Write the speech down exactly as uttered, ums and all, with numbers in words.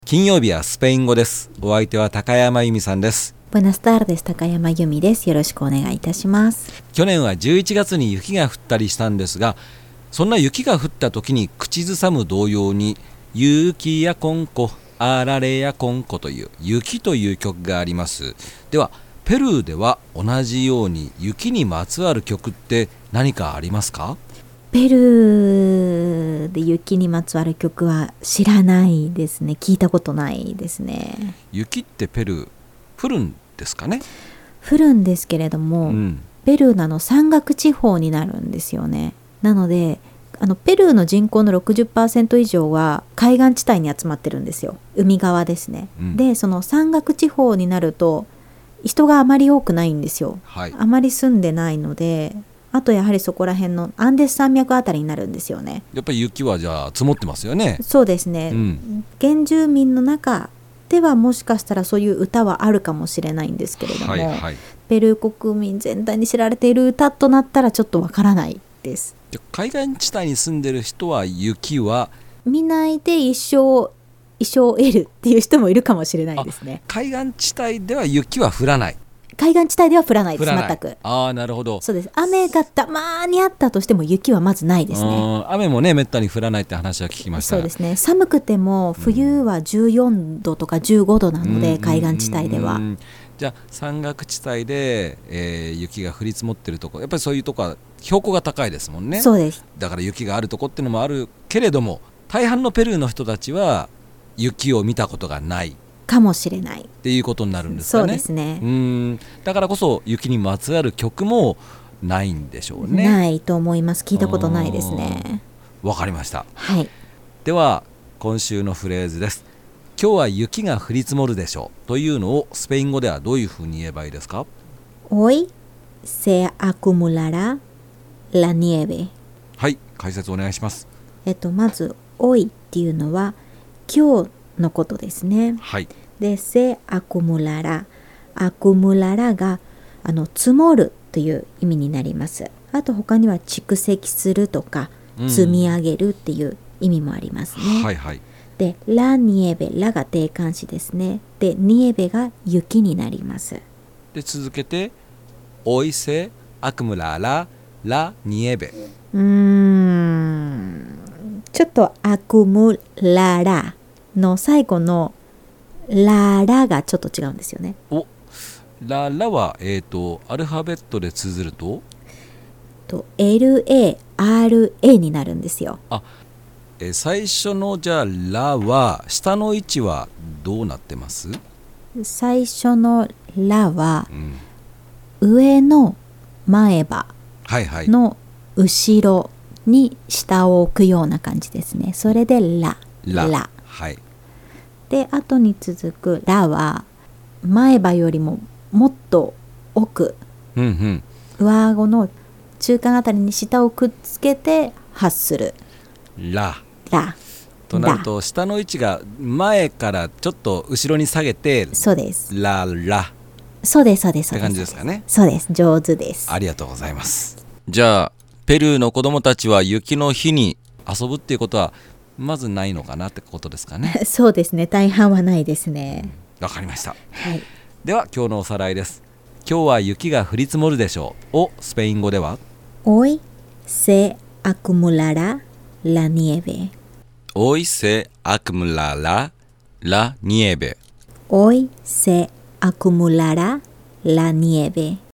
金曜日はスペイン語です。お相手は高山由美さんです。 Buenas tardes、高山由美です。よろしくお願いいたします。 去年はじゅういちがつに雪が降ったりしたんですが、そんな雪が降った時に口ずさむ童謡に雪やこんこあられやこんこという雪という曲があります。ではペルーでは同じように雪にまつわる曲って何かありますか？ ペルーで雪にまつわる曲は知らないですね。聞いたことないですね。 雪ってペルー降るんですかね？ 降るんですけれども、うん、ペルーのあの山岳地方になるんですよね。なのであのペルーの人口の ろくじゅっパーセント 以上は海岸地帯に集まってるんですよ。海側ですね、うん、でその山岳地方になると人があまり多くないんですよ、はい、あまり住んでないので、あとやはりそこら辺のアンデス山脈あたりになるんですよね。 やっぱり雪はじゃあ積もってますよね。 そうですね、うん、原住民の中ではもしかしたらそういう歌はあるかもしれないんですけれども、はいはい、ペルー国民全体に知られている歌となったらちょっとわからないです。 海岸地帯に住んでる人は雪は見ないで一生一生を得るっていう人もいるかもしれないですね。 海岸地帯では雪は降らない。 海岸地帯では降らないです。全く。 ああ、なるほど。 そうです。雨がたまにあったとしても雪はまずないですね。 雨もねめったに降らないって話は聞きました。 そうですね。寒くても冬はじゅうよんどとかじゅうごどなので、うん、海岸地帯では、うんうんうん、 じゃあ山岳地帯で、えー、雪が降り積もってるところ、やっぱりそういうとこは標高が高いですもんね。 そうです。 だから雪があるとこっていうのもあるけれども、大半のペルーの人たちは雪を見たことがないかもしれないっていうことになるんですかね。 そうですね。 うーん、だからこそ雪にまつわる曲もないんでしょうね。 ないと思います。聞いたことないですね。 わかりました、 はい、 では今週のフレーズです。今日は雪が降り積もるでしょうというのをスペイン語ではどういうふうに言えばいいですか？ Hoy se acumulará la nieve。 はい、解説お願いします。 えっとまず Hoy っていうのは今日のことですね。 はい。 で se acumulará acumulará があの積もるという意味になります。あと他には蓄積するとか、うん、積み上げるっていう意味もありますね。 はいはい。 で la nieve、 la が定冠詞ですね。で nieve が雪になります。 で続けて hoy se acumulará la nieve。 うーんちょっと acumulará の最後のララがちょっと違うんですよね。 おララは、えー、とアルファベットで綴るとと エルエーアールエー になるんですよ。 あ、えー、最初のじゃあラは下の位置はどうなってます？ 最初のラは、うん、上の前歯の後ろに下を置くような感じですね。それでララ、ラ、はい。 で後に続くラは前歯よりももっと奥、うんうん、上顎の中間あたりに舌をくっつけて発するララとなると下の位置が前からちょっと後ろに下げて、 そうです、 ララ、 そうですそうですって感じですかね。 そうです、上手です。 ありがとうございます。じゃあペルーの子どもたちは雪の日に遊ぶっていうことはまずないのかなってことですかね。 そうですね、大半はないですね。 わ、うん、かりました、 はい、 では今日のおさらいです。今日は雪が降り積もるでしょうをスペイン語では Hoy se acumulará la nieve。 Hoy se acumulará la nieve。 Hoy se acumulará la nieve。